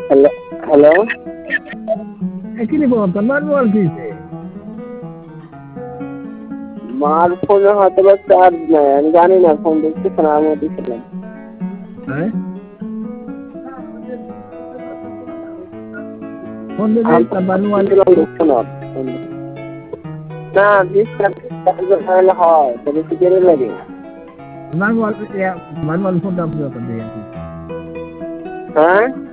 Hello hello কি নিব তোমার মোবাইল কিনছে মার ফোনে হয়তো বা চার্জ নাই, আমি জানি না, ফোন দেখতেছে না, আমিও দিছিলাম। হ্যাঁ ফোন দিলে আমি তোমার মোবাইল দিছিলাম, দেখছো না ফোন। না চার্জার হলে হয়, তবে কি দেরি লাগে। তোমার মোবাইল ফোন দাম করে দিয়ে হ্যাঁ